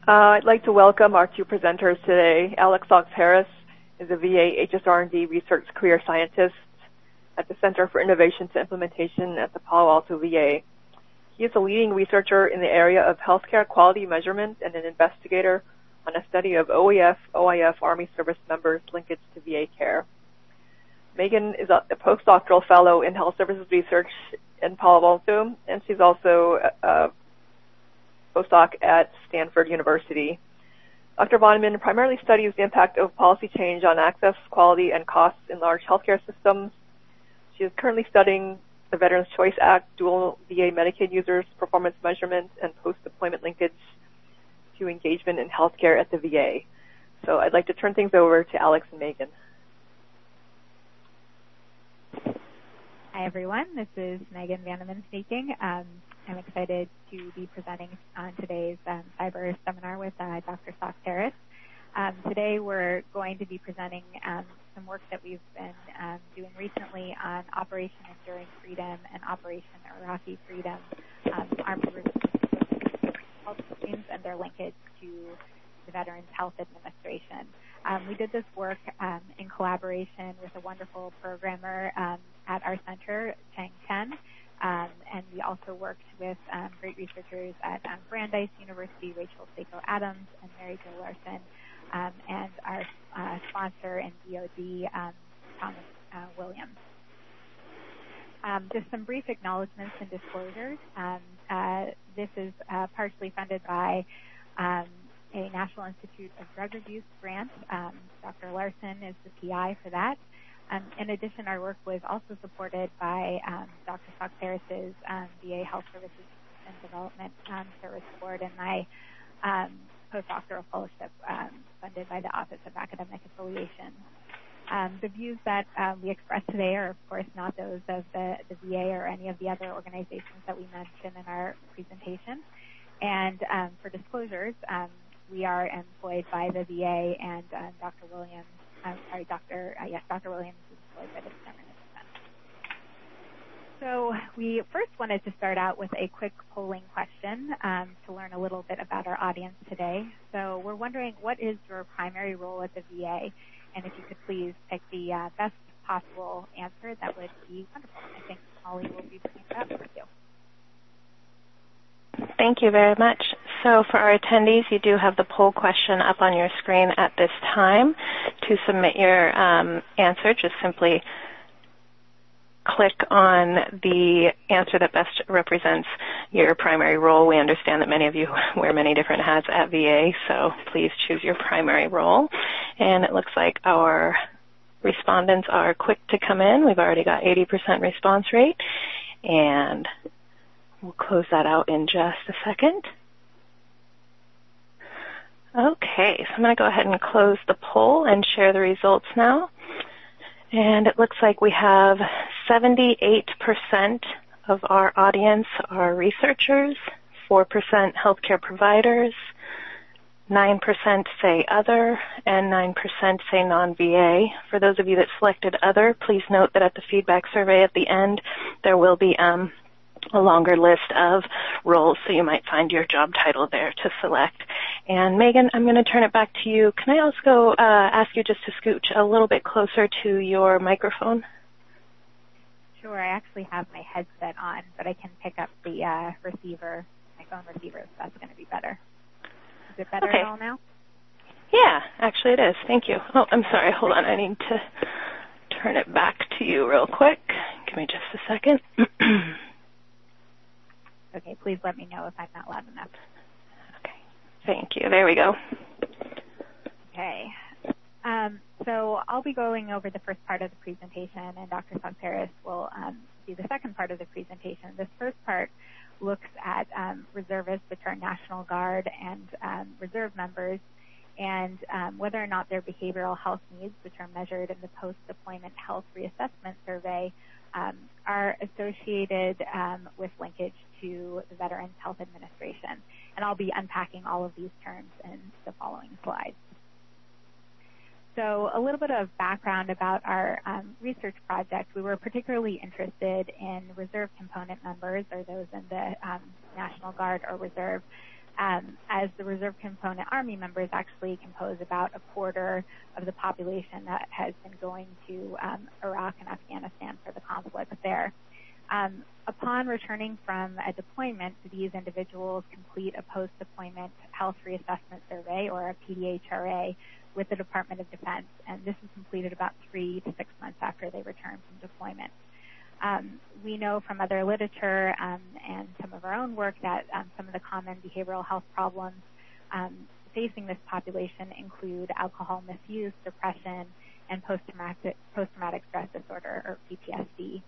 I'd like to welcome our two presenters today. Alex Fox-Harris is a VA HSR&D Research Career Scientist at the Center for Innovation to Implementation at the Palo Alto VA. He is a leading researcher in the area of healthcare quality measurement and an investigator on a study of OEF Army service members' linkage to VA care. Megan is a postdoctoral fellow in health services research in Palo Alto, and she's also a postdoc at Stanford University. Dr. Vonneman primarily studies the impact of policy change on access, quality, and costs in large healthcare systems. She is currently studying the Veterans Choice Act, dual VA Medicaid users, performance measurement, and post-deployment linkage to engagement in healthcare at the VA. So I'd like to turn things over to Alex and Megan. Hi, everyone. This is Megan Vanneman speaking. I'm excited to be presenting on today's cyber seminar with Dr. Fox-Harris. Today we're going to be presenting some work that we've been doing recently on Operation Enduring Freedom and Operation Iraqi Freedom, armed health teams and their linkage to the Veterans Health Administration. We did this work in collaboration with a wonderful programmer at our center, Chang Chen, and we also worked with great researchers at Brandeis University, Rachel Seiko Adams and Mary Jo Larson, and our sponsor in DOD, Thomas Williams. Just some brief acknowledgments and disclosures. This is partially funded by a National Institute of Drug Abuse grant. Dr. Larson is the PI for that. In addition, our work was also supported by Dr. Fox-Harris's VA Health Services and Development Service Board and my postdoctoral fellowship funded by the Office of Academic Affiliation. The views that we express today are, of course, not those of the VA or any of the other organizations that we mentioned in our presentation. And for disclosures, we are employed by the VA, and Dr. Williams is employed by the Department of Defense. So we first wanted to start out with a quick polling question to learn a little bit about our audience today. So we're wondering, what is your primary role at the VA? And if you could please pick the best possible answer, that would be wonderful. I think Molly will be bringing that up with you. Thank you very much. So for our attendees, you do have the poll question up on your screen at this time. To submit your answer, just simply click on the answer that best represents your primary role. We understand that many of you wear many different hats at VA, so please choose your primary role. And it looks like our respondents are quick to come in. We've already got 80% response rate, and we'll close that out in just a second. Okay, so I'm going to go ahead and close the poll and share the results now. And it looks like we have 78% of our audience are researchers, 4% healthcare providers, 9% say other, and 9% say non-VA. For those of you that selected other, please note that at the feedback survey at the end, there will be a longer list of roles, so you might find your job title there to select. And Megan, I'm going to turn it back to you. Can I also ask you just to scooch a little bit closer to your microphone? Sure, I actually have my headset on, but I can pick up the receiver, my phone receiver, so that's going to be better. Is it better at all now? Yeah, actually it is. Thank you. Oh, I'm sorry. Hold on. I need to turn it back to you real quick. Give me just a second. Okay, please let me know if I'm not loud enough. Okay, thank you. There we go. Okay. So I'll be going over the first part of the presentation, and Dr. Fox-Harris will do the second part of the presentation. This first part looks at reservists, which are National Guard and reserve members, and whether or not their behavioral health needs, which are measured in the post-deployment health reassessment survey, are associated with linkage to the Veterans Health Administration. And I'll be unpacking all of these terms in the following slides. So a little bit of background about our research project. We were particularly interested in reserve component members, or those in the National Guard or Reserve, as the reserve component Army members actually compose about a quarter of the population that has been going to Iraq and Afghanistan for the conflicts there. Upon returning from a deployment, these individuals complete a post-deployment health reassessment survey, or a PDHRA, with the Department of Defense, and this is completed about 3 to 6 months after they return from deployment. We know from other literature and some of our own work that some of the common behavioral health problems facing this population include alcohol misuse, depression, and post-traumatic stress disorder, or PTSD.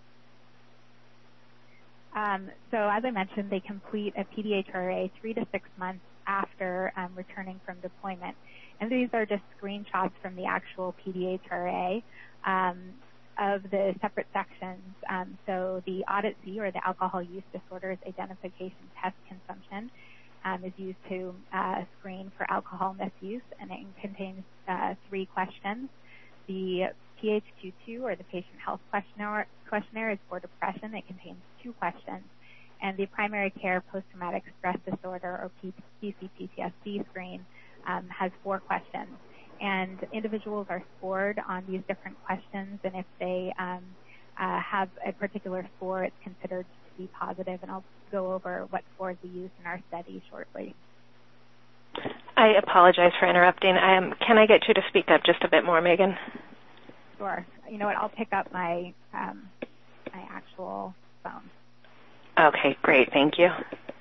So as I mentioned, they complete a PDHRA 3 to 6 months after returning from deployment. And these are just screenshots from the actual PDHRA of the separate sections. So the Audit C, or the Alcohol Use Disorders Identification Test Consumption, is used to screen for alcohol misuse, and it contains 3 questions. The PHQ-2, or the Patient Health Questionnaire, is for depression. It contains 2 questions. And the Primary Care Post-Traumatic Stress Disorder, or PC-PTSD screen, has 4 questions. And individuals are scored on these different questions, and if they have a particular score, it's considered to be positive, and I'll go over what scores we use in our study shortly. I apologize for interrupting. Can I get you to speak up just a bit more, Megan? Sure. You know what? I'll pick up my my actual phone. Okay, great. Thank you.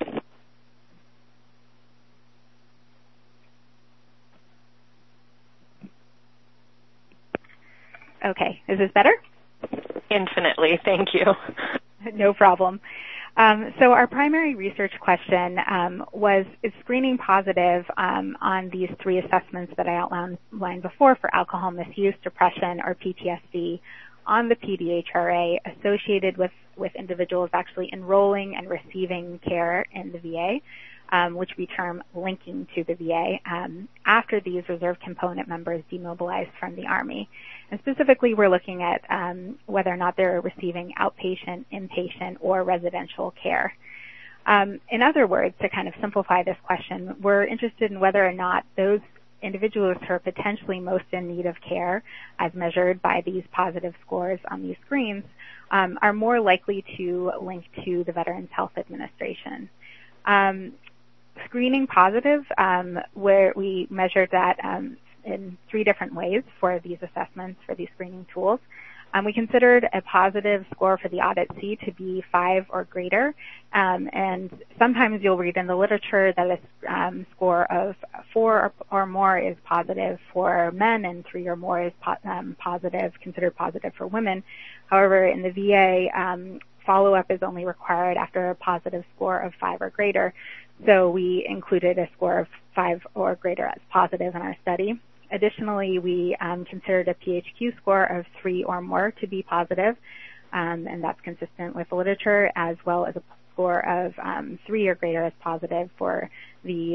Okay. Is this better? Infinitely. Thank you. No problem. So our primary research question is screening positive on these 3 assessments that I outlined before for alcohol misuse, depression, or PTSD on the PDHRA associated with individuals actually enrolling and receiving care in the VA, which we term linking to the VA, after these reserve component members demobilized from the Army. And specifically, we're looking at whether or not they're receiving outpatient, inpatient, or residential care. In other words, to kind of simplify this question, we're interested in whether or not those individuals who are potentially most in need of care, as measured by these positive scores on these screens, are more likely to link to the Veterans Health Administration. Screening positive, where we measured that in 3 different ways for these assessments, for these screening tools. We considered a positive score for the Audit C to be 5 or greater, and sometimes you'll read in the literature that a score of 4 or more is positive for men, and 3 or more is considered positive for women. However, in the VA, follow-up is only required after a positive score of 5 or greater, so we included a score of 5 or greater as positive in our study. Additionally, we considered a PHQ score of 3 or more to be positive, and that's consistent with the literature, as well as a score of 3 or greater as positive for the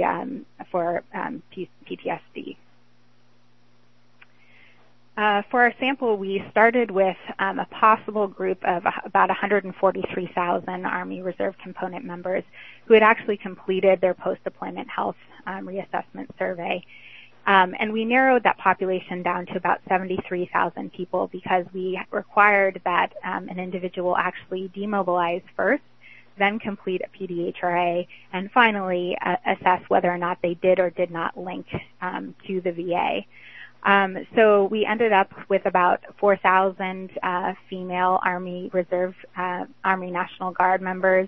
PTSD. For our sample, we started with a possible group of about 143,000 Army Reserve Component members who had actually completed their post-deployment health reassessment survey. And we narrowed that population down to about 73,000 people because we required that an individual actually demobilize first, then complete a PDHRA, and finally assess whether or not they did or did not link to the VA. So we ended up with about 4,000 female Army Reserve, Army National Guard members.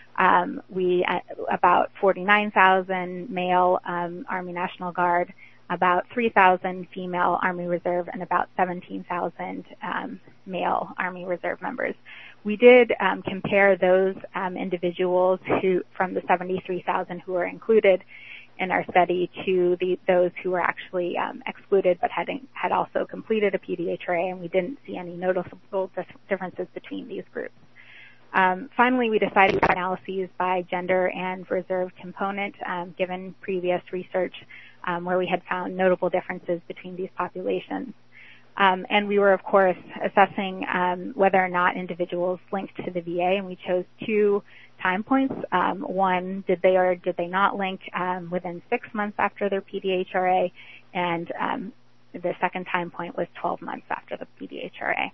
About 49,000 male Army National Guard, about 3,000 female Army Reserve, and about 17,000 male Army Reserve members. We did compare those individuals from the 73,000 who were included in our study to those who were actually excluded but had also completed a PDHRA, and we didn't see any noticeable differences between these groups. Finally, we decided to do analyses by gender and reserve component, given previous research where we had found notable differences between these populations. And we were, of course, assessing whether or not individuals linked to the VA, and we chose 2 time points. One, did they or did they not link within 6 months after their PDHRA, and the second time point was 12 months after the PDHRA.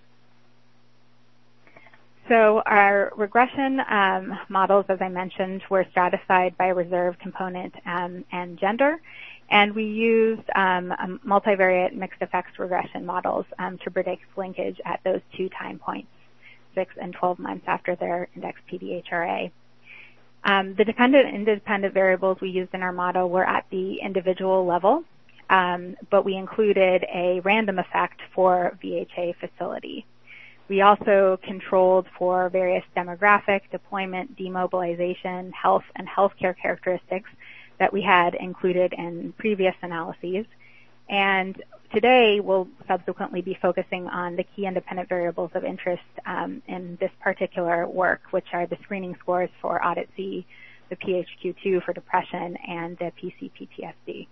So our regression models, as I mentioned, were stratified by reserve component and gender, and we used multivariate mixed effects regression models to predict linkage at those 2 time points, 6 and 12 months after their index PDHRA. The dependent and independent variables we used in our model were at the individual level, but we included a random effect for VHA facility. We also controlled for various demographic, deployment, demobilization, health, and healthcare characteristics that we had included in previous analyses. And today, we'll subsequently be focusing on the key independent variables of interest in this particular work, which are the screening scores for AUDIT-C, the PHQ-2 for depression, and the PC-PTSD.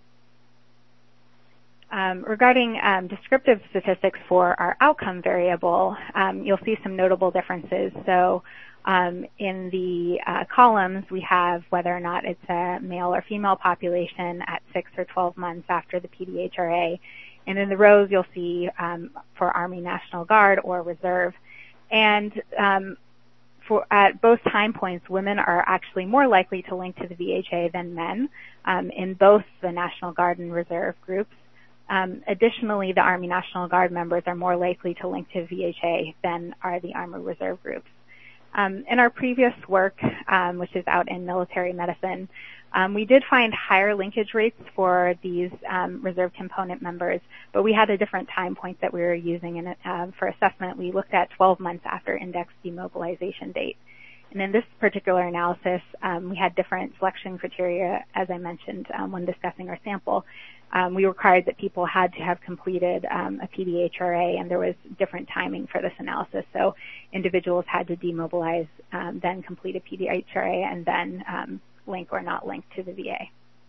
Regarding descriptive statistics for our outcome variable, you'll see some notable differences. So in the columns, we have whether or not it's a male or female population at 6 or 12 months after the PDHRA. And in the rows, you'll see for Army National Guard or Reserve. And at both time points, women are actually more likely to link to the VHA than men in both the National Guard and Reserve groups. Additionally, the Army National Guard members are more likely to link to VHA than are the Army Reserve groups. In our previous work, which is out in military medicine, we did find higher linkage rates for these reserve component members, but we had a different time point that we were using, and for assessment, we looked at 12 months after index demobilization date. And in this particular analysis, we had different selection criteria, as I mentioned when discussing our sample. We required that people had to have completed a PDHRA, and there was different timing for this analysis. So individuals had to demobilize, then complete a PDHRA, and then link or not link to the VA.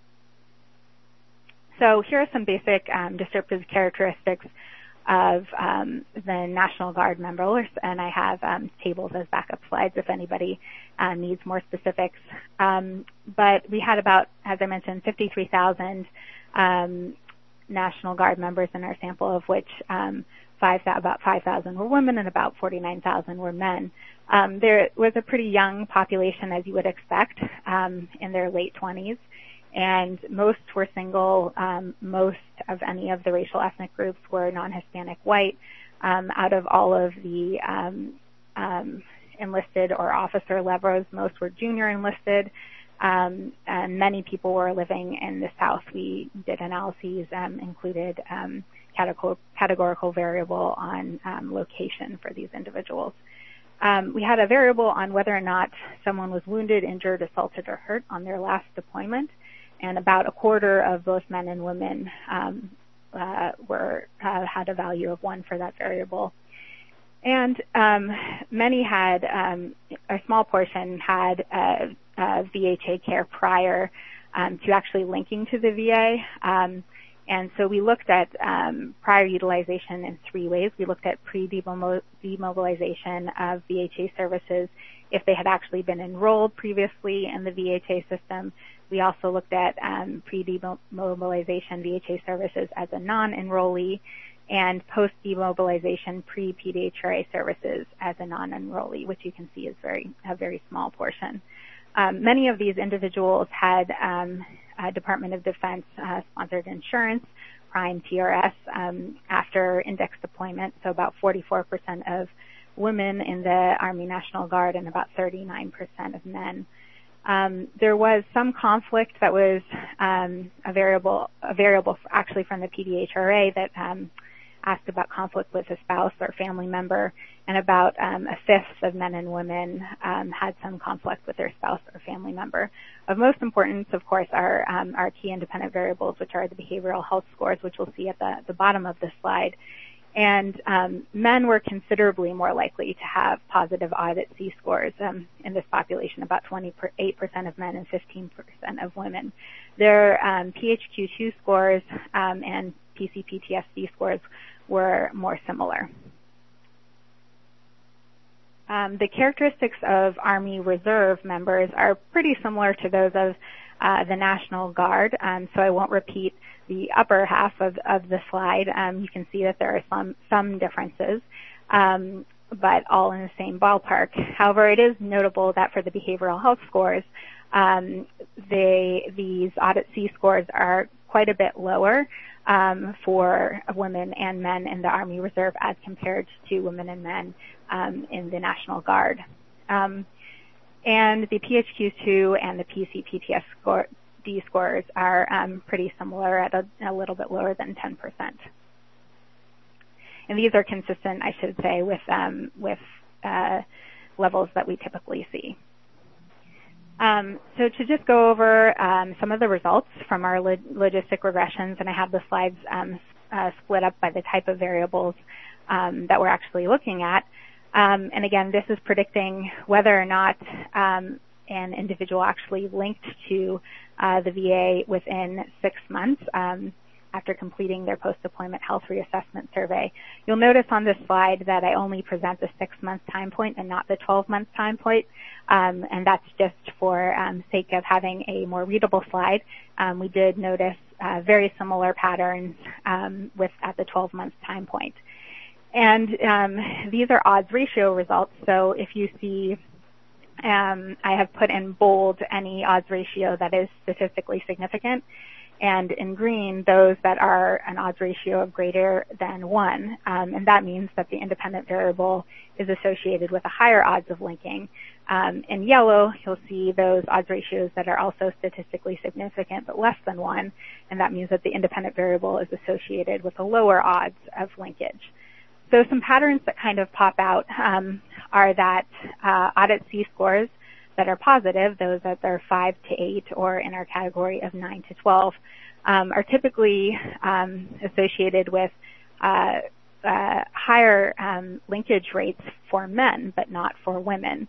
So here are some basic descriptive characteristics of the National Guard members, and I have tables as backup slides if anybody needs more specifics. But we had about, as I mentioned, 53,000 National Guard members in our sample, of which about 5,000 were women and about 49,000 were men. There was a pretty young population, as you would expect, in their late 20s, and most were single. Most of any of the racial ethnic groups were non-Hispanic white. Out of all of the enlisted or officer levels, most were junior enlisted. And many people were living in the South. We did analyses, included categorical variable on location for these individuals. We had a variable on whether or not someone was wounded, injured, assaulted, or hurt on their last deployment, and about a quarter of both men and women had a value of 1 for that variable. And many had, a small portion had VHA care prior to actually linking to the VA. And so we looked at prior utilization in 3 ways. We looked at pre-demobilization of VHA services if they had actually been enrolled previously in the VHA system. We also looked at pre-demobilization VHA services as a non-enrollee, and post-demobilization pre-PDHRA services as a non-enrollee, which you can see is a very small portion. Many of these individuals had Department of Defense sponsored insurance, Prime TRS, after index deployment, so about 44% of women in the Army National Guard and about 39% of men. There was some conflict that was a variable actually from the PDHRA that asked about conflict with a spouse or family member, and about a fifth of men and women had some conflict with their spouse or family member. Of most importance, of course, are our key independent variables, which are the behavioral health scores, which we'll see at the bottom of this slide. And men were considerably more likely to have positive AUDIT-C scores in this population, about 28% of men and 15% of women. Their PHQ-2 scores and PC-PTSD scores were more similar. The characteristics of Army Reserve members are pretty similar to those of the National Guard, so I won't repeat the upper half of the slide. You can see that there are some differences, but all in the same ballpark. However, it is notable that for the behavioral health scores, these Audit C scores are quite a bit lower for women and men in the Army Reserve as compared to women and men in the National Guard. And the PHQ-2 and the PC-PTSD scores are pretty similar at a little bit lower than 10%. And these are consistent, I should say, with levels that we typically see. So to just go over some of the results from our logistic regressions, and I have the slides split up by the type of variables that we're actually looking at. And again, this is predicting whether or not an individual actually linked to the VA within 6 months after completing their post-deployment health reassessment survey. You'll notice on this slide that I only present the 6-month time point and not the 12-month time point, and that's just for sake of having a more readable slide. We did notice very similar patterns at the 12-month time point. And these are odds ratio results, so if you see I have put in bold any odds ratio that is statistically significant, and in green, those that are an odds ratio of greater than 1. And that means that the independent variable is associated with a higher odds of linking. In yellow, you'll see those odds ratios that are also statistically significant but less than 1, and that means that the independent variable is associated with a lower odds of linkage. So some patterns that kind of pop out are that Audit C scores that are positive, those that are 5 to 8 or in our category of 9 to 12, are typically associated with higher linkage rates for men, but not for women.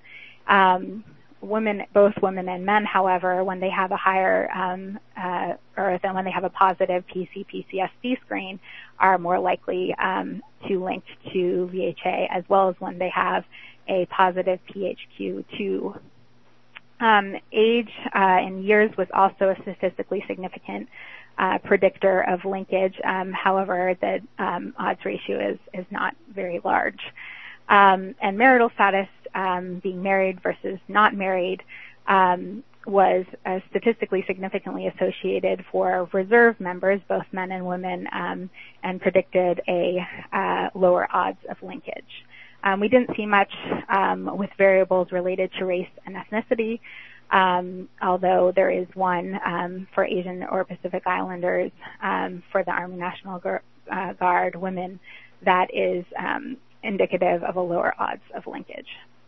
Both women and men, however, when they have a higher when they have a positive PC-PTSD screen, are more likely to link to VHA, as well as when they have a positive PHQ-2. Age in years was also a statistically significant predictor of linkage. However, the odds ratio is not very large. And marital status, being married versus not married, was statistically significantly associated for reserve members, both men and women, and predicted a lower odds of linkage. We didn't see much with variables related to race and ethnicity, although there is one for Asian or Pacific Islanders for the Army National Guard women that is indicative of a lower odds of linkage.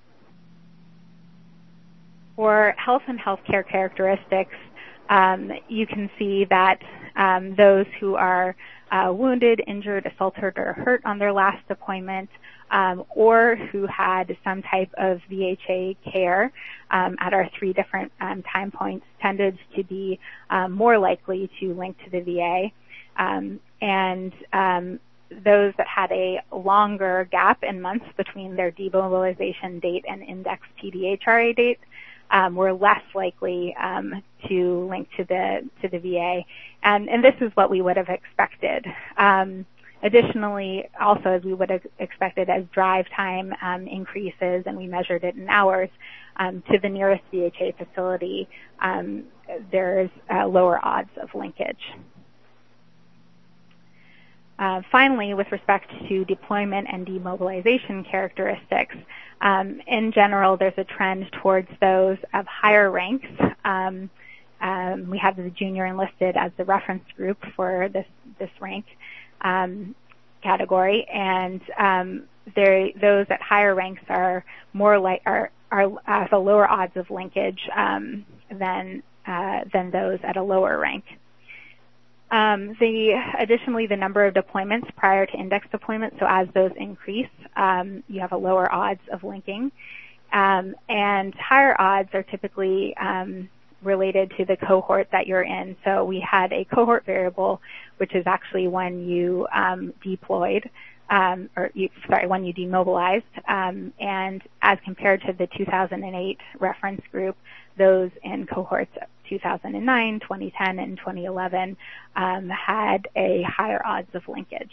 For health and healthcare characteristics, you can see that those who are wounded, injured, assaulted, or hurt on their last deployment, or who had some type of VHA care at our 3 different time points tended to be more likely to link to the VA. And those that had a longer gap in months between their demobilization date and index PDHRA date were less likely to link to the VA, and this is what we would have expected. Additionally, also as we would have expected, as drive time increases, and we measured it in hours, to the nearest VHA facility, there's lower odds of linkage. Finally, with respect to deployment and demobilization characteristics, in general, there's a trend towards those of higher ranks. We have the junior enlisted as the reference group for this rank category, and those at higher ranks are more have a lower odds of linkage than those at a lower rank. Additionally, the number of deployments prior to index deployment, so as those increase, you have a lower odds of linking. And higher odds are typically related to the cohort that you're in. So we had a cohort variable, which is actually when you deployed, when you demobilized, and as compared to the 2008 reference group, those in cohorts 2009, 2010, and 2011 had a higher odds of linkage.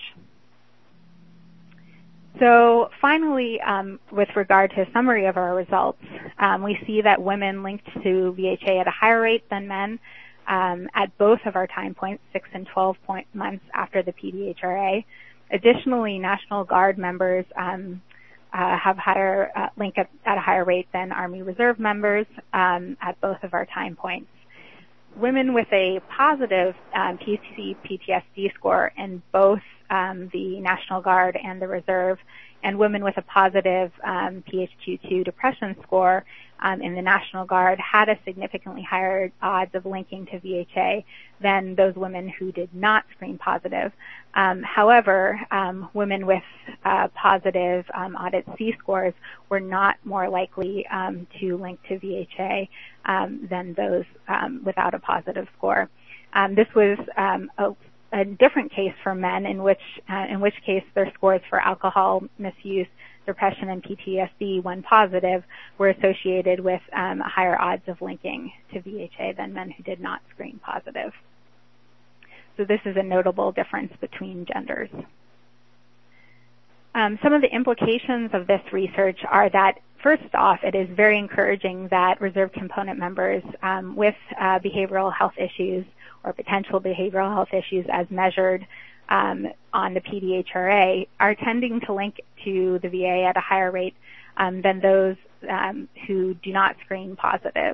So finally, with regard to a summary of our results, we see that women linked to VHA at a higher rate than men at both of our time points, 6 and 12 months after the PDHRA. Additionally, National Guard members have higher link at a higher rate than Army Reserve members at both of our time points. Women with a positive PTSD score in both the National Guard and the Reserve, and women with a positive PHQ-2 depression score in the National Guard had a significantly higher odds of linking to VHA than those women who did not screen positive. However, women with positive audit C scores were not more likely to link to VHA than those without a positive score. This was a different case for men, in which case their scores for alcohol misuse, depression, and PTSD, when positive, were associated with higher odds of linking to VHA than men who did not screen positive. So this is a notable difference between genders. Some of the implications of this research are that, first off, it is very encouraging that reserve component members with behavioral health issues or potential behavioral health issues as measured on the PDHRA are tending to link to the VA at a higher rate than those who do not screen positive.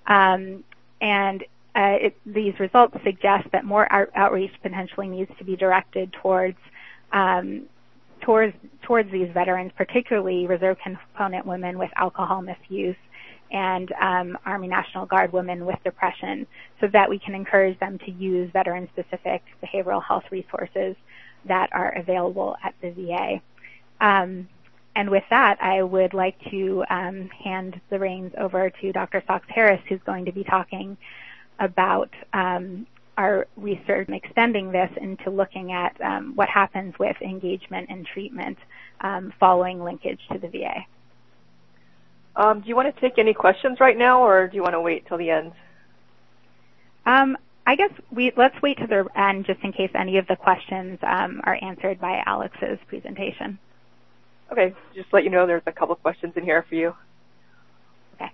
These results suggest that more outreach potentially needs to be directed towards these veterans, particularly reserve component women with alcohol misuse and Army National Guard women with depression, so that we can encourage them to use veteran-specific behavioral health resources that are available at the VA. And with that, I would like to hand the reins over to Dr. Sox-Harris, who's going to be talking about our research and extending this into looking at what happens with engagement and treatment following linkage to the VA. Do you want to take any questions right now, or do you want to wait till the end? I guess let's wait till the end, just in case any of the questions are answered by Alex's presentation. Okay, just to let you know, there's a couple of questions in here for you. Okay.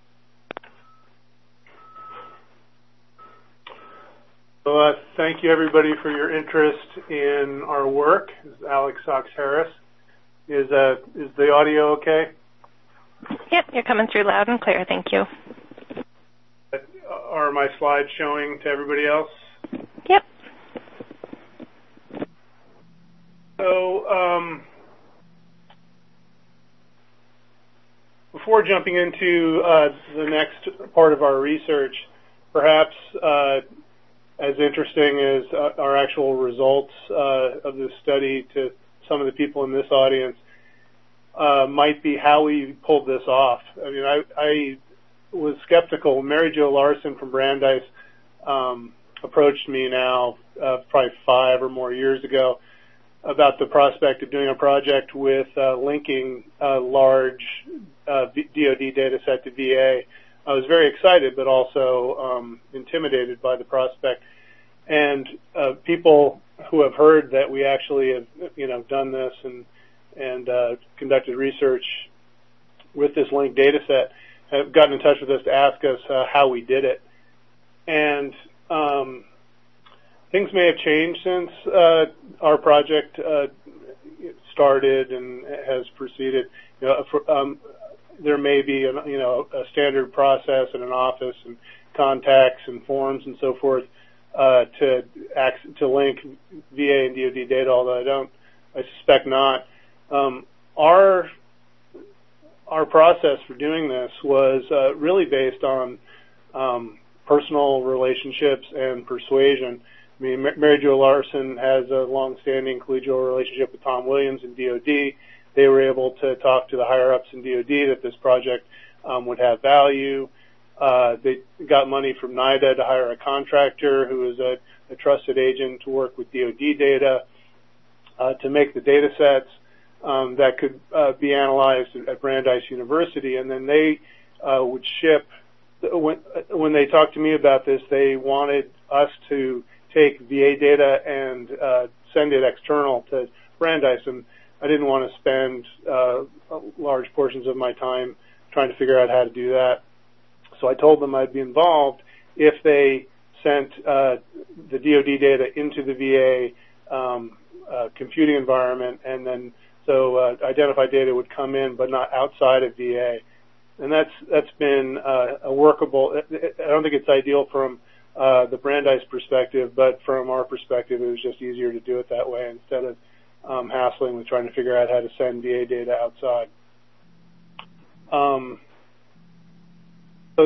So thank you, everybody, for your interest in our work. This is Alex Sox-Harris. Is the audio okay? Yep, you're coming through loud and clear. Thank you. Are my slides showing to everybody else? Yep. So before jumping into the next part of our research, perhaps as interesting as our actual results of this study to some of the people in this audience might be how we pulled this off. I mean, I was skeptical. Mary Jo Larson from Brandeis approached me now probably 5 or more years ago about the prospect of doing a project with linking a large DoD data set to VA. I was very excited, but also intimidated by the prospect. And people who have heard that we actually have, done this and conducted research with this linked data set have gotten in touch with us to ask us how we did it. And things may have changed since our project started and has proceeded. There may be a standard process in an office and contacts and forms and so forth to link VA and DoD data, although I suspect not. Our process for doing this was really based on personal relationships and persuasion. I mean, Mary Jo Larson has a long-standing collegial relationship with Tom Williams in DoD. They were able to talk to the higher-ups in DoD that this project would have value. They got money from NIDA to hire a contractor who is a trusted agent to work with DoD data to make the data sets that could be analyzed at Brandeis University. And then they would ship, when they talked to me about this, they wanted us to take VA data and send it external to Brandeis, and I didn't want to spend large portions of my time trying to figure out how to do that. So I told them I'd be involved if they sent the DoD data into the VA computing environment, and then so identified data would come in, but not outside of VA. And that's been a workable. I don't think it's ideal from the Brandeis perspective, but from our perspective, it was just easier to do it that way instead of hassling with trying to figure out how to send VA data outside. So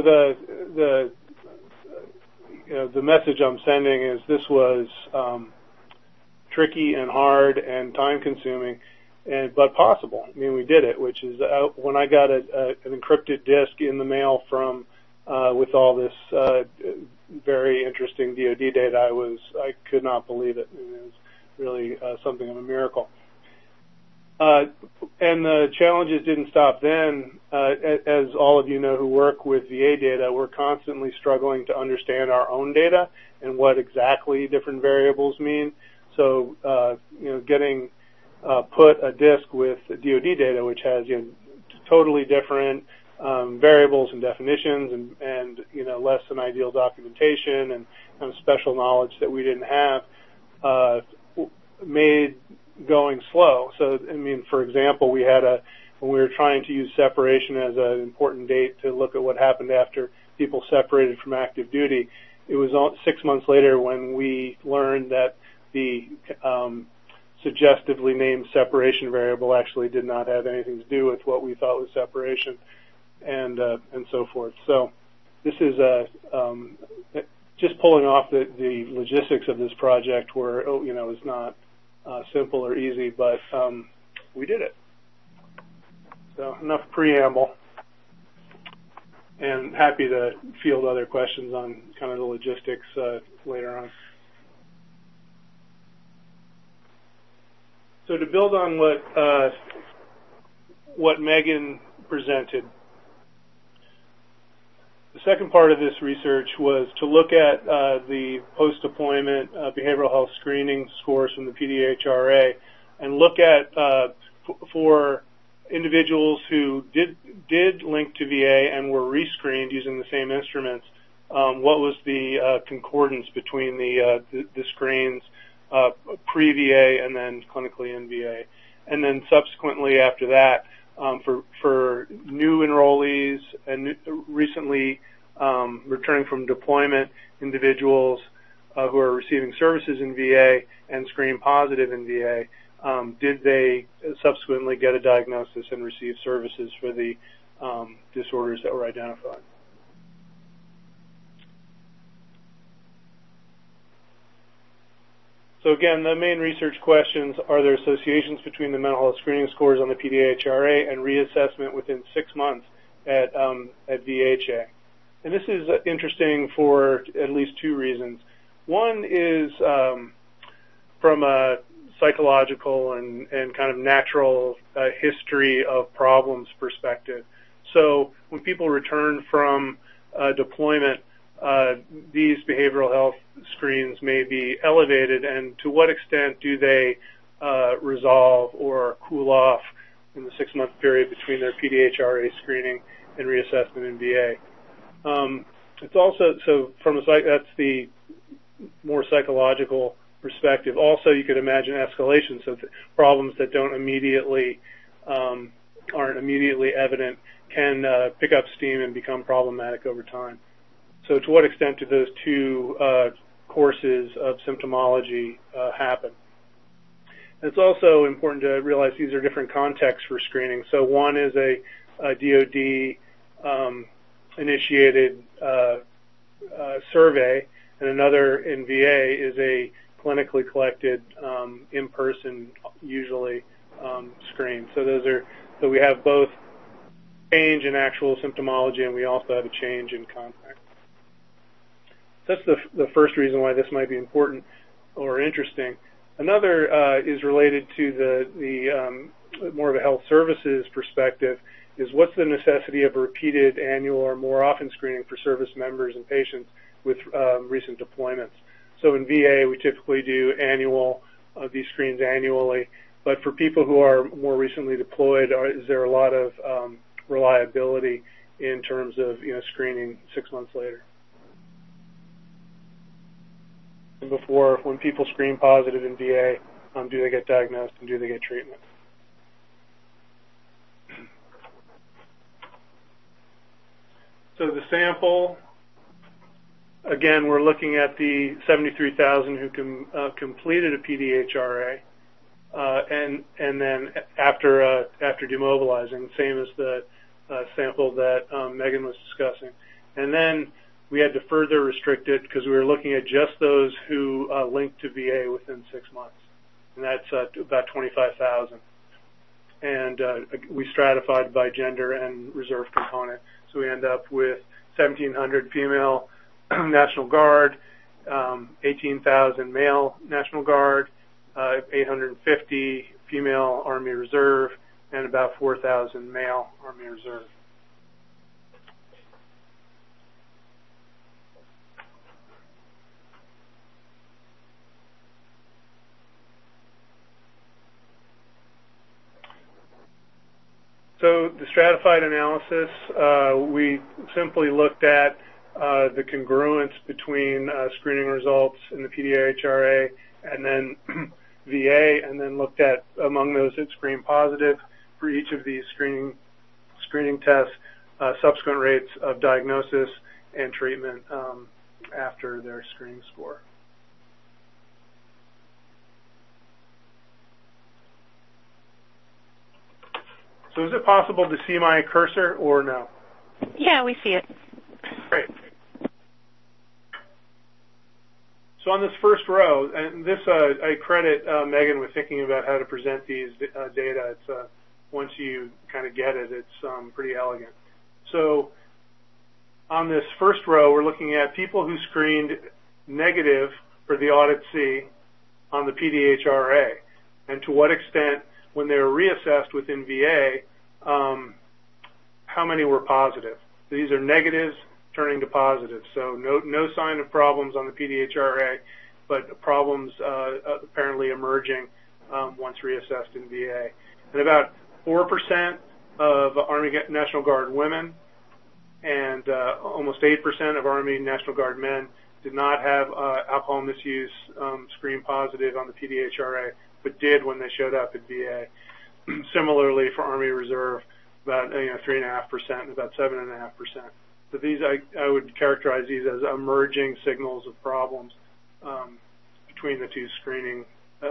the message I'm sending is this was tricky and hard and time consuming, but possible. I mean, we did it, which is when I got an encrypted disk in the mail from with all this very interesting DoD data, I could not believe it. It was really something of a miracle. And the challenges didn't stop then. As all of you know who work with VA data, we're constantly struggling to understand our own data and what exactly different variables mean. So, getting put a disk with DoD data, which has totally different variables and definitions, and less than ideal documentation and kind of special knowledge that we didn't have, made going slow. So, I mean, for example, when we were trying to use separation as an important date to look at what happened after people separated from active duty, it was 6 months later when we learned that the suggestively named separation variable actually did not have anything to do with what we thought was separation, and so forth. So this is just pulling off the logistics of this project where it's not simple or easy, but we did it. So enough preamble, and happy to field other questions on kind of the logistics later on. So to build on what Megan presented, the second part of this research was to look at the post-deployment behavioral health screening scores from the PDHRA and look at, for individuals who did link to VA and were rescreened using the same instruments, what was the concordance between the screens pre-VA and then clinically in VA. And then subsequently after that, for new enrollees and recently returning from deployment individuals who are receiving services in VA and screen positive in VA, did they subsequently get a diagnosis and receive services for the disorders that were identified? So again, the main research questions: are there associations between the mental health screening scores on the PDHRA and reassessment within 6 months at VHA? And this is interesting for at least two reasons. One is from a psychological and kind of natural history of problems perspective. So when people return from deployment, these behavioral health screens may be elevated, and to what extent do they resolve or cool off in the 6-month period between their PDHRA screening and reassessment in VA? It's also, so from that's the more psychological perspective. Also, you could imagine escalations of problems that don't immediately aren't immediately evident can pick up steam and become problematic over time. So to what extent do those two courses of symptomology happen? It's also important to realize these are different contexts for screening. So one is a DoD initiated survey, and another in VA is a clinically collected in-person, usually screen. So we have both change in actual symptomology, and we also have a change in contact. That's the first reason why this might be important or interesting. Another is related to the more of a health services perspective, is what's the necessity of repeated annual or more often screening for service members and patients with recent deployments. So in VA, we typically do these screens annually, but for people who are more recently deployed, is there a lot of reliability in terms of screening 6 months later? And before, when people screen positive in VA, do they get diagnosed and do they get treatment? So the sample, again, we're looking at the 73,000 who completed a PDHRA, and then after demobilizing, same as the sample that Megan was discussing. And then we had to further restrict it because we were looking at just those who linked to VA within 6 months, and that's about 25,000. And we stratified by gender and reserve component. So we end up with 1,700 female National Guard, 18,000 male National Guard, 850 female Army Reserve, and about 4,000 male Army Reserve. So the stratified analysis, we simply looked at the congruence between screening results in the PDHRA and then VA, and then looked at among those that screened positive for each of these screening tests, subsequent rates of diagnosis and treatment after their screening score. So is it possible to see my cursor or no? Yeah, we see it. Great. So on this first row, and this I credit Megan with thinking about how to present these data. It's once you kind of get it, it's pretty elegant. So on this first row, we're looking at people who screened negative for the audit C on the PDHRA, and to what extent, when they were reassessed within VA, how many were positive. These are negatives turning to positives, so no sign of problems on the PDHRA, but problems apparently emerging once reassessed in VA. And about 4% of Army National Guard women and almost 8% of Army National Guard men did not have alcohol misuse screen positive on the PDHRA, but did when they showed up at VA. Similarly, for Army Reserve, about 3.5% and about 7.5%. So these, I would characterize these as emerging signals of problems between the two screening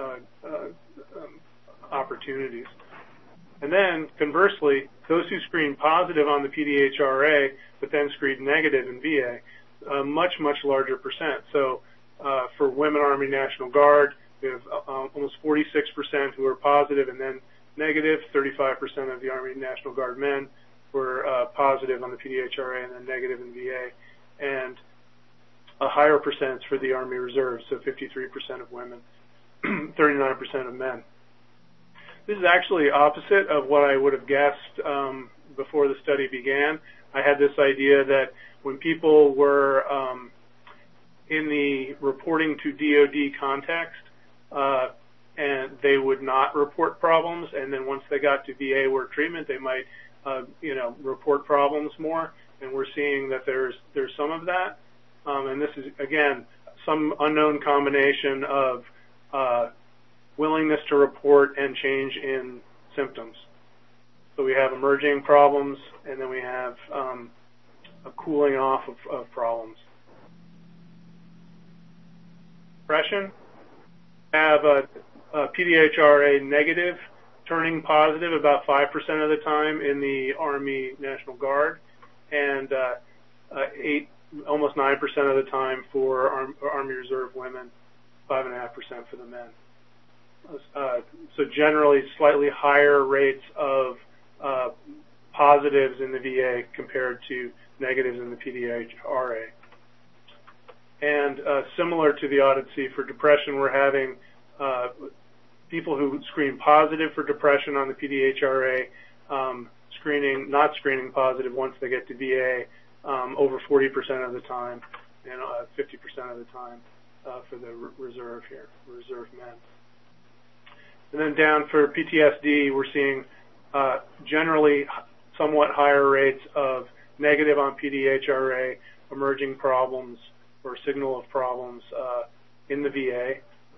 opportunities. And then, conversely, those who screened positive on the PDHRA but then screened negative in VA, a much, much larger percent. So for women Army National Guard, we have almost 46% who are positive and then negative. 35% of the Army National Guard men were positive on the PDHRA and then negative in VA, and a higher percent for the Army Reserve, so 53% of women, 39% of men. This is actually opposite of what I would have guessed before the study began. I had this idea that when people were in the reporting to DOD context, and they would not report problems, and then once they got to VA work treatment, they might, report problems more. And we're seeing that there's some of that, and this is again some unknown combination of willingness to report and change in symptoms. So we have emerging problems, and then we have a cooling off of problems. Depression. Have a PDHRA negative turning positive about 5% of the time in the Army National Guard, and almost 9% of the time for Army Reserve women, 5.5% for the men. So generally slightly higher rates of positives in the VA compared to negatives in the PDHRA. And similar to the Odyssey for depression, we're having people who screen positive for depression on the PDHRA not screening positive once they get to VA over 40% of the time and 50% of the time for the reserve here, reserve men. And then down for PTSD, we're seeing generally somewhat higher rates of negative on PDHRA, emerging problems or signal of problems in the VA,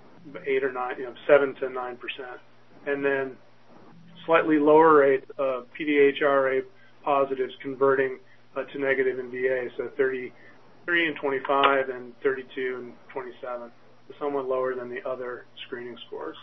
7 to 9%, and then slightly lower rates of PDHRA positives converting to negative in VA, so 33 and 25 and 32 and 27, so somewhat lower than the other screening scores.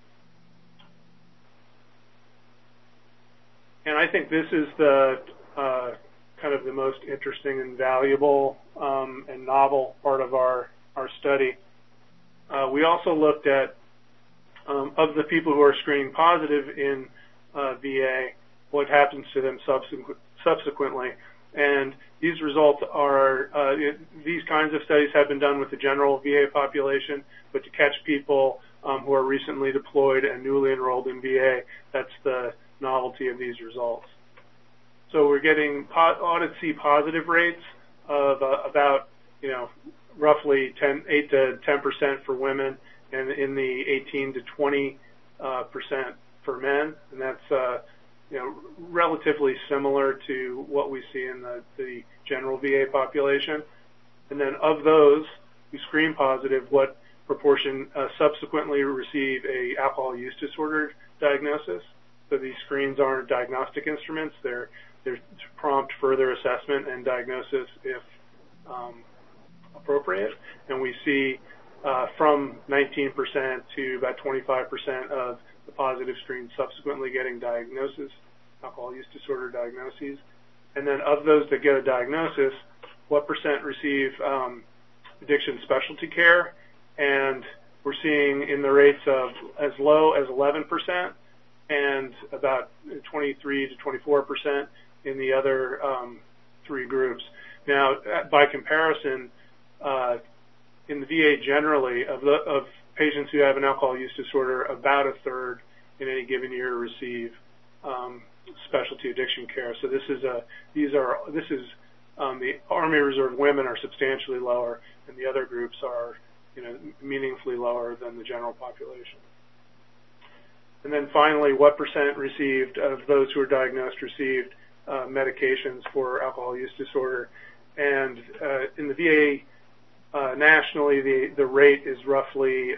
And I think this is the kind of the most interesting and valuable and novel part of our study. We also looked at, of the people who are screening positive in VA, what happens to them subsequently. And these results are, these kinds of studies have been done with the general VA population, but to catch people who are recently deployed and newly enrolled in VA, that's the novelty of these results. So we're getting Odyssey positive rates of about, roughly 8 to 10% for women, and in the 18 to 20% for men, and that's relatively similar to what we see in the general VA population. And then of those who screen positive, what proportion subsequently receive a alcohol use disorder diagnosis? So these screens aren't diagnostic instruments; they're to prompt further assessment and diagnosis if appropriate. And we see from 19% to about 25% of the positive screens subsequently getting diagnosis, alcohol use disorder diagnoses. And then of those that get a diagnosis, what percent receive addiction specialty care? And we're seeing in the rates of as low as 11% and about 23 to 24% in the other three groups. Now, by comparison, in the VA generally, of patients who have an alcohol use disorder, about a third in any given year receive specialty addiction care. So the Army Reserve women are substantially lower, and the other groups are meaningfully lower than the general population. And then finally, what percent received of those who are diagnosed received medications for alcohol use disorder? And in the VA nationally, the rate is roughly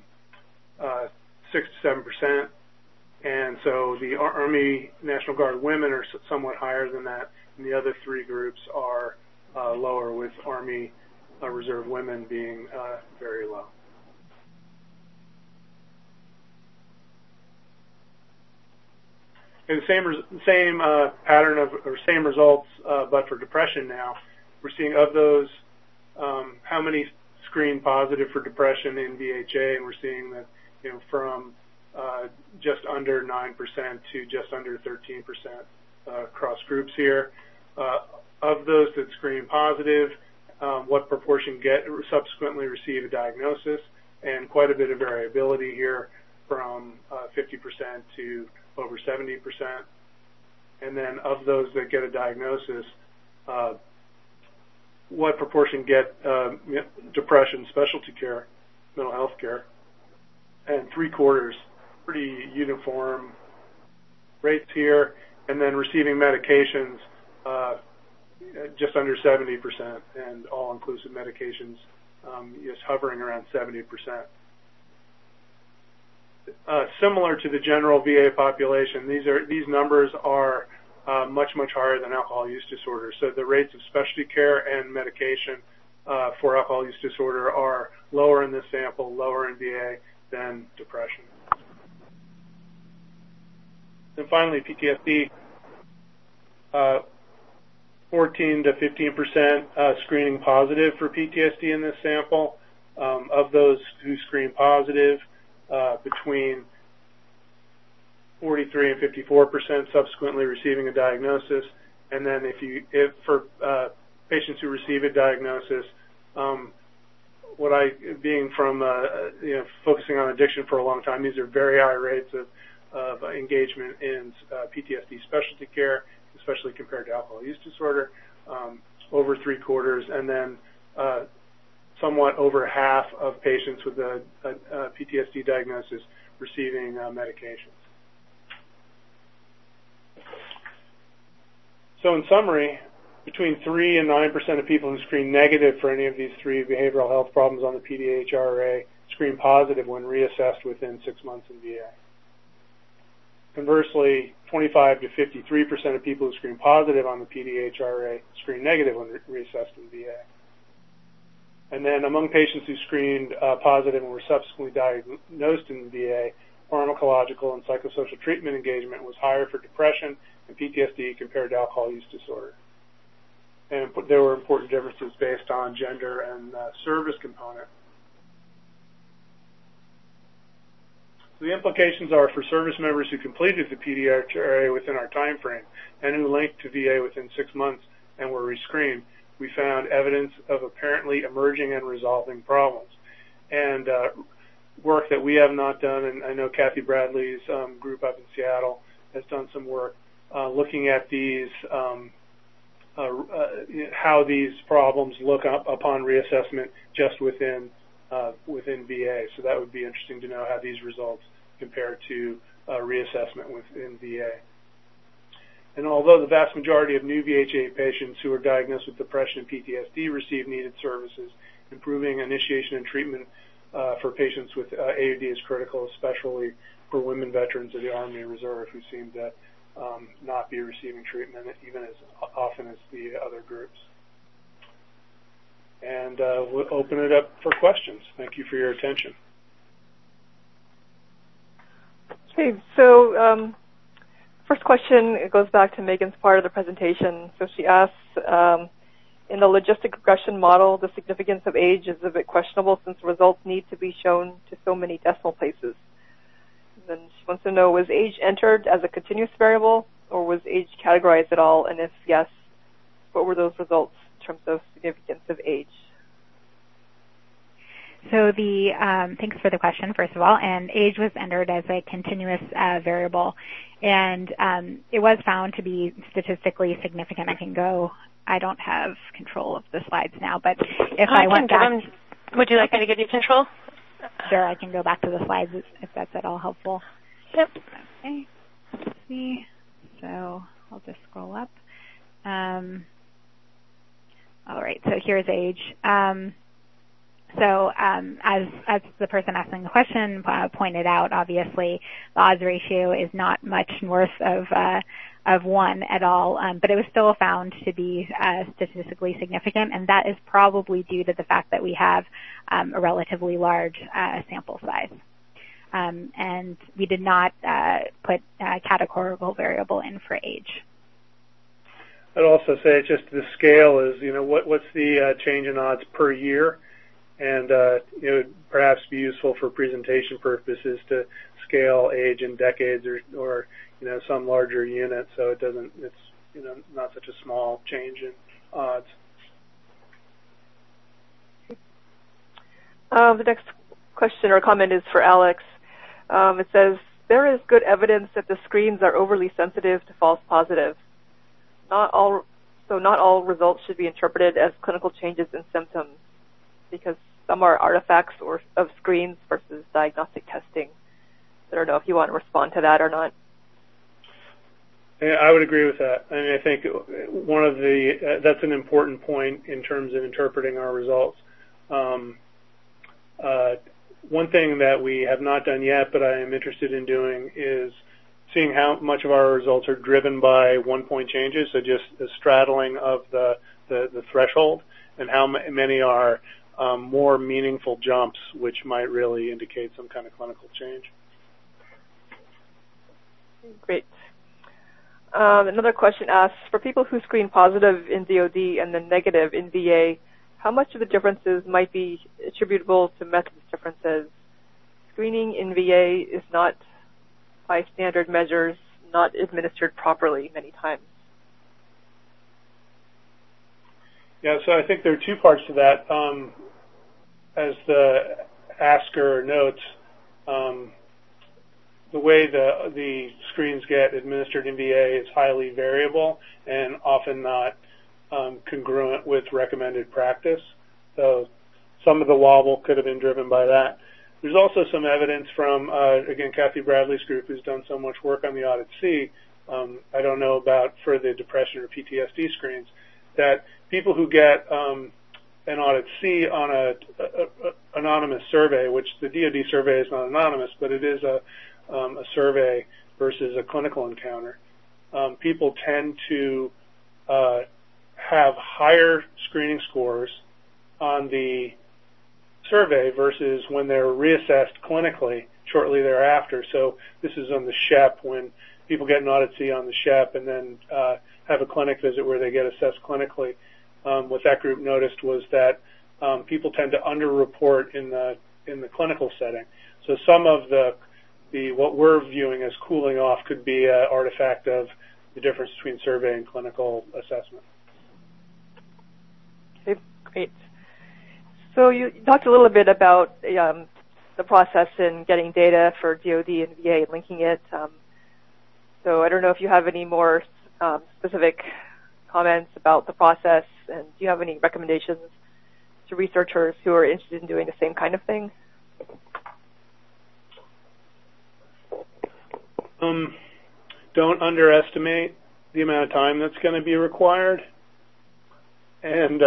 6 to 7%, and so the Army National Guard women are somewhat higher than that, and the other three groups are lower, with Army Reserve women being very low. And the same pattern or same results, but for depression now. We're seeing of those how many screen positive for depression in VHA, and we're seeing that from just under 9% to just under 13% across groups here. Of those that screen positive, what proportion subsequently receive a diagnosis, and quite a bit of variability here from 50% to over 70%. And then of those that get a diagnosis, what proportion get depression specialty care, mental health care, and 3/4, pretty uniform rates here. And then receiving medications, just under 70%, and all-inclusive medications just hovering around 70%. Similar to the general VA population, these numbers are much higher than alcohol use disorder. So the rates of specialty care and medication for alcohol use disorder are lower in this sample, lower in VA than depression. And finally, PTSD, 14 to 15% screening positive for PTSD in this sample. Of those who screen positive, between 43 and 54% subsequently receiving a diagnosis. And then if for patients who receive a diagnosis, being from focusing on addiction for a long time, these are very high rates of engagement in PTSD specialty care, especially compared to alcohol use disorder, over 3/4, and then somewhat over half of patients with a PTSD diagnosis receiving medications. So in summary, between 3 and 9% of people who screen negative for any of these 3 behavioral health problems on the PDHRA screen positive when reassessed within 6 months in VA. Conversely, 25 to 53% of people who screen positive on the PDHRA screen negative when reassessed in VA. And then among patients who screened positive and were subsequently diagnosed in VA, pharmacological and psychosocial treatment engagement was higher for depression and PTSD compared to alcohol use disorder. And there were important differences based on gender and service component. So the implications are for service members who completed the PDHRA within our time frame and who linked to VA within 6 months and were rescreened, we found evidence of apparently emerging and resolving problems. And work that we have not done, and I know Kathy Bradley's group up in Seattle has done some work looking at these, how these problems look up upon reassessment just within VA. So that would be interesting to know how these results compare to reassessment within VA. And although the vast majority of new VHA patients who are diagnosed with depression and PTSD receive needed services, improving initiation and treatment for patients with AUD is critical, especially for women veterans of the Army and Reserve who seem to not be receiving treatment even as often as the other groups. And we'll open it up for questions. Thank you for your attention. Okay, so first question, it goes back to Megan's part of the presentation. So she asks, in the logistic regression model, the significance of age is a bit questionable since results need to be shown to so many decimal places. Then she wants to know, was age entered as a continuous variable, or was age categorized at all? And if yes, what were those results in terms of significance of age? So thanks for the question, first of all. And age was entered as a continuous variable, and it was found to be statistically significant. I don't have control of the slides now, but if I went back, would you like me to give you control? Sure, I can go back to the slides if that's at all helpful. Yep. Okay. Let's see. So I'll just scroll up. All right. So here's age. So as the person asking the question pointed out, obviously the odds ratio is not much north of 1 at all, but it was still found to be statistically significant, and that is probably due to the fact that we have a relatively large sample size. And we did not put a categorical variable in for age. I'd also say just the scale is, what's the change in odds per year? And it would perhaps be useful for presentation purposes to scale age in decades or some larger unit, so it's not such a small change in odds. The next question or comment is for Alex. It says, there is good evidence that the screens are overly sensitive to false positives. Not all results should be interpreted as clinical changes in symptoms, because some are artifacts of screens versus diagnostic testing. I don't know if you want to respond to that or not. Yeah, I would agree with that. I mean, I think that's an important point in terms of interpreting our results. One thing that we have not done yet, but I am interested in doing, is seeing how much of our results are driven by 1-point changes, so just the straddling of the threshold, and how many are more meaningful jumps, which might really indicate some kind of clinical change. Great. Another question asks, for people who screen positive in DOD and then negative in VA, how much of the differences might be attributable to methods differences? Screening in VA is not by standard measures, not administered properly many times? Yeah, so I think there are two parts to that. As the asker notes, the way the screens get administered in VA is highly variable and often not congruent with recommended practice. So some of the wobble could have been driven by that. There's also some evidence from, again, Kathy Bradley's group, who's done so much work on the Audit C. I don't know about for the depression or PTSD screens, that people who get an Audit C on a anonymous survey, which the DoD survey is not anonymous, but it is a survey versus a clinical encounter. People tend to have higher screening scores on the survey versus when they're reassessed clinically shortly thereafter. So this is on the SHEP, when people get an Audit C on the SHEP and then have a clinic visit where they get assessed clinically. What that group noticed was that people tend to underreport in the clinical setting. So some of the what we're viewing as cooling off could be an artifact of the difference between survey and clinical assessment. Okay, great. So you talked a little bit about the process in getting data for DoD and VA and linking it. So I don't know if you have any more specific comments about the process, and do you have any recommendations to researchers who are interested in doing the same kind of thing? Don't underestimate the amount of time that's going to be required, and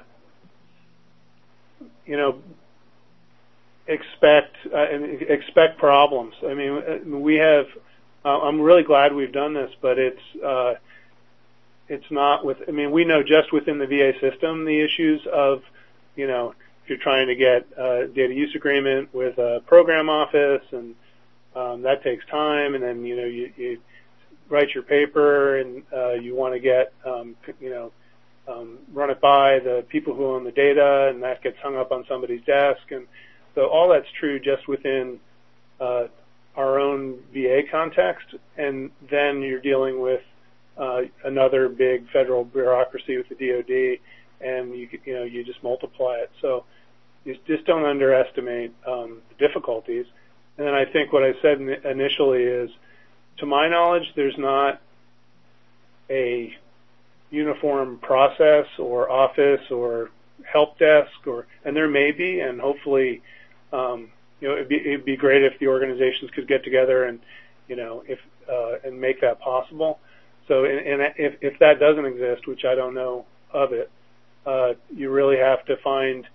expect problems. I mean, we have. I'm really glad we've done this, but it's not with. I mean, we know just within the VA system the issues of, if you're trying to get a data use agreement with a program office, and that takes time, and then you write your paper, and you want to get run it by the people who own the data, and that gets hung up on somebody's desk, and so all that's true just within our own VA context, and then you're dealing with another big federal bureaucracy with the DoD, and you just multiply it. So you just don't underestimate the difficulties. And then I think what I said initially is, to my knowledge, there's not a uniform process or office or help desk, and there may be, and hopefully, it'd be great if the organizations could get together and, and make that possible. So, if that doesn't exist, which I don't know of it, you really have to find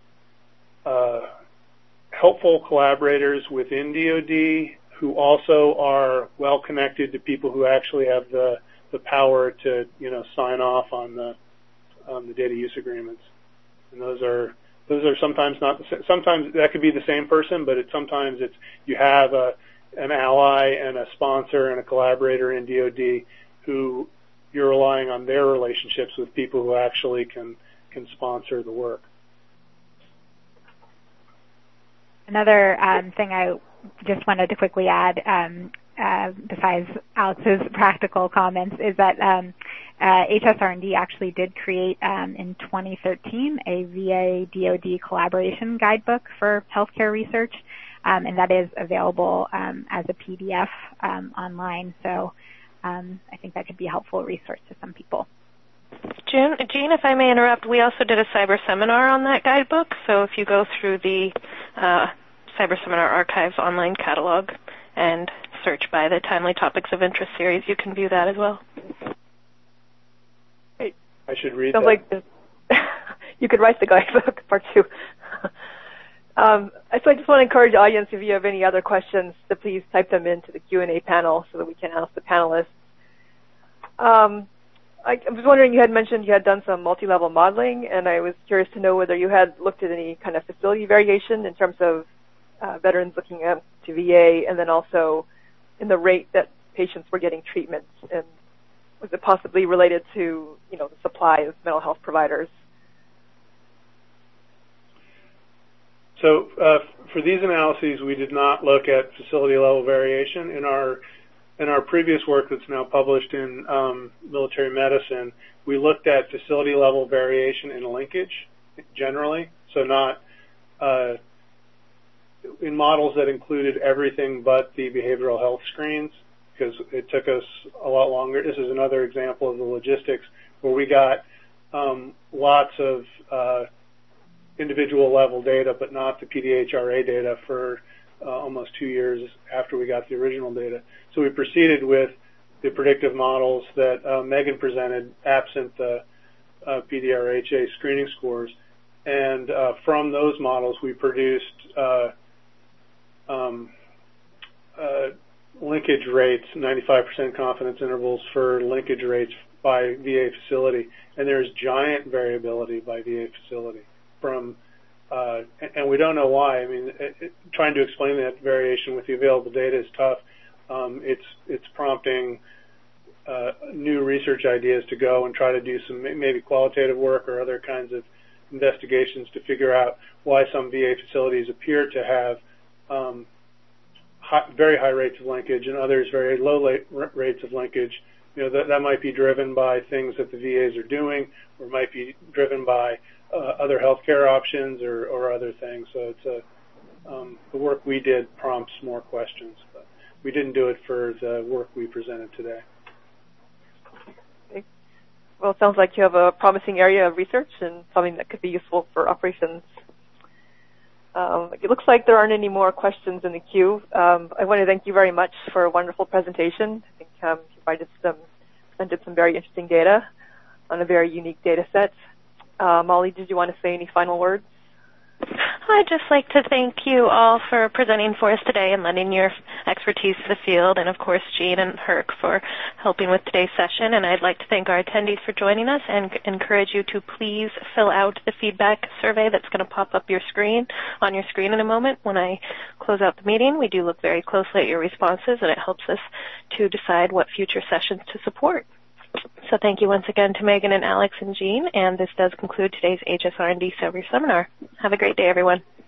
helpful collaborators within DoD who also are well connected to people who actually have the power to sign off on the data use agreements. And those are sometimes not the same. Sometimes that could be the same person, but sometimes you have an ally and a sponsor and a collaborator in DoD who you're relying on their relationships with people who actually can sponsor the work. Another thing I just wanted to quickly add, besides Alex's practical comments, is that HSR&D actually did create in 2013 a VA DoD collaboration guidebook for healthcare research, and that is available as a PDF online. So I think that could be a helpful resource to some people. Jean, if I may interrupt, we also did a cyber seminar on that guidebook. So if you go through the Cyber Seminar Archives online catalog and search by the Timely Topics of Interest series, you can view that as well. Great. I should read Sounds that. like you could write the guidebook, part 2. So I just want to encourage the audience, if you have any other questions, to please type them into the Q&A panel so that we can ask the panelists. I was wondering, you had mentioned you had done some multi-level modeling, and I was curious to know whether you had looked at any kind of facility variation in terms of veterans looking up to VA, and then also in the rate that patients were getting treatments, and was it possibly related to the supply of mental health providers? So for these analyses, we did not look at facility-level variation. In our previous work that's now published in Military Medicine, we looked at facility-level variation in linkage generally, so not in models that included everything but the behavioral health screens, because it took us a lot longer. This is another example of the logistics where we got lots of individual level data, but not the PDHRA data for almost 2 years after we got the original data. So we proceeded with the predictive models that Megan presented, absent the PDRHA screening scores. And from those models, we produced linkage rates, 95% confidence intervals for linkage rates by VA facility. And there's giant variability by VA facility. And we don't know why. I mean, trying to explain that variation with the available data is tough. It's prompting new research ideas to go and try to do some maybe qualitative work or other kinds of investigations to figure out why some VA facilities appear to have very high rates of linkage and others very low rates of linkage. You know, that might be driven by things that the VAs are doing, or might be driven by other healthcare options or other things. So it's the work we did prompts more questions, but we didn't do it for the work we presented today. Okay. Well, it sounds like you have a promising area of research and something that could be useful for operations. It looks like there aren't any more questions in the queue. I want to thank you very much for a wonderful presentation. I think you presented some very interesting data on a very unique data set. Molly, did you want to say any final words? I'd just like to thank you all for presenting for us today and lending your expertise to the field, and of course Jean and Herc for helping with today's session. And I'd like to thank our attendees for joining us and encourage you to please fill out the feedback survey that's going to pop up on your screen in a moment when I close out the meeting. We do look very closely at your responses, and it helps us to decide what future sessions to support. So thank you once again to Megan and Alex and Jean, and this does conclude today's HSR&D Discovery Seminar. Have a great day, everyone.